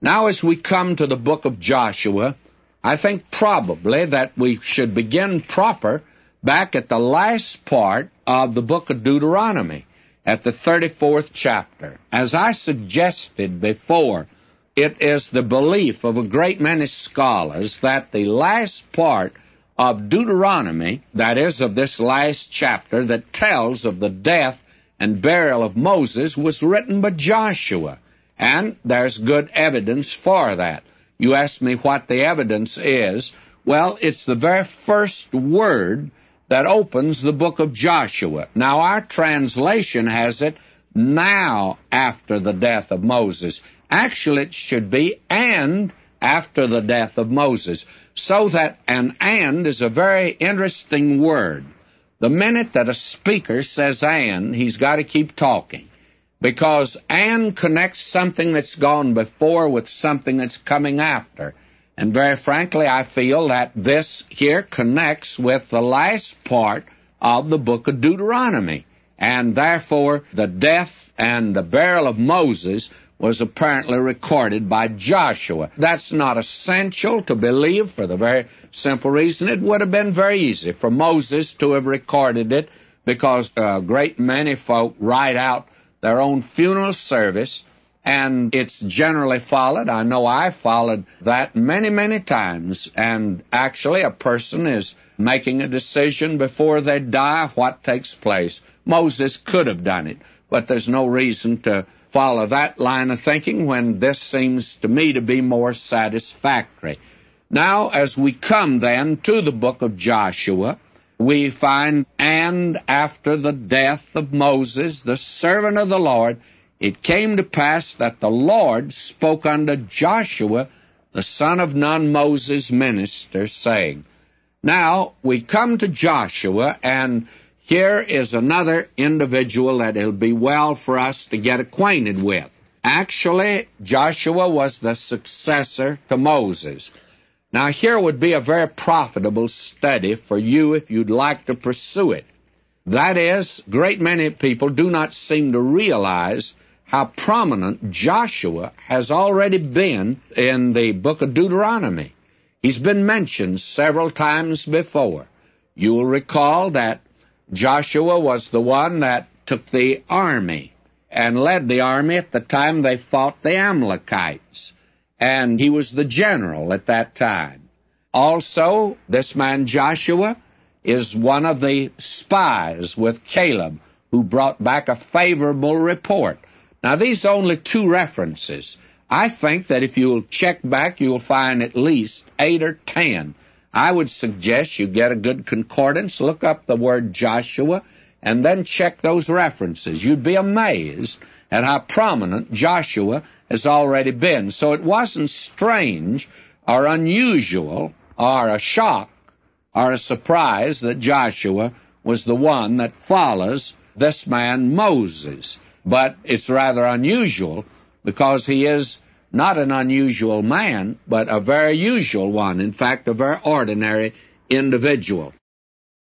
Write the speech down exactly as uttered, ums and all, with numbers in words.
Now, as we come to the book of Joshua, I think probably that we should begin proper back at the last part of the book of Deuteronomy, at the thirty-fourth chapter. As I suggested before, it is the belief of a great many scholars that the last part of Deuteronomy, that is, of this last chapter that tells of the death and burial of Moses, was written by Joshua. And there's good evidence for that. You ask me what the evidence is. Well, it's the very first word that opens the book of Joshua. Now, our translation has it, now after the death of Moses. Actually, it should be, and after the death of Moses. So that an and is a very interesting word. The minute that a speaker says and, he's got to keep talking. Because and connects something that's gone before with something that's coming after. And very frankly, I feel that this here connects with the last part of the book of Deuteronomy. And therefore, the death and the burial of Moses was apparently recorded by Joshua. That's not essential to believe for the very simple reason it would have been very easy for Moses to have recorded it, because a great many folk write out their own funeral service, and it's generally followed. I know I followed that many, many times, and actually a person is making a decision before they die what takes place. Moses could have done it, but there's no reason to follow that line of thinking when this seems to me to be more satisfactory. Now, as we come then to the book of Joshua, we find, and after the death of Moses, the servant of the Lord, it came to pass that the Lord spoke unto Joshua, the son of Nun, Moses' minister, saying. Now, we come to Joshua, and here is another individual that it'll be well for us to get acquainted with. Actually, Joshua was the successor to Moses. Now, here would be a very profitable study for you if you'd like to pursue it. That is, a great many people do not seem to realize how prominent Joshua has already been in the book of Deuteronomy. He's been mentioned several times before. You'll recall that Joshua was the one that took the army and led the army at the time they fought the Amalekites. And he was the general at that time. Also, this man Joshua is one of the spies with Caleb who brought back a favorable report. Now, these are only two references. I think that if you'll check back, you'll find at least eight or ten. I would suggest you get a good concordance, look up the word Joshua, and then check those references. You'd be amazed at how prominent Joshua has already been. So it wasn't strange or unusual or a shock or a surprise that Joshua was the one that follows this man Moses. But it's rather unusual because he is not an unusual man, but a very usual one. In fact, a very ordinary individual.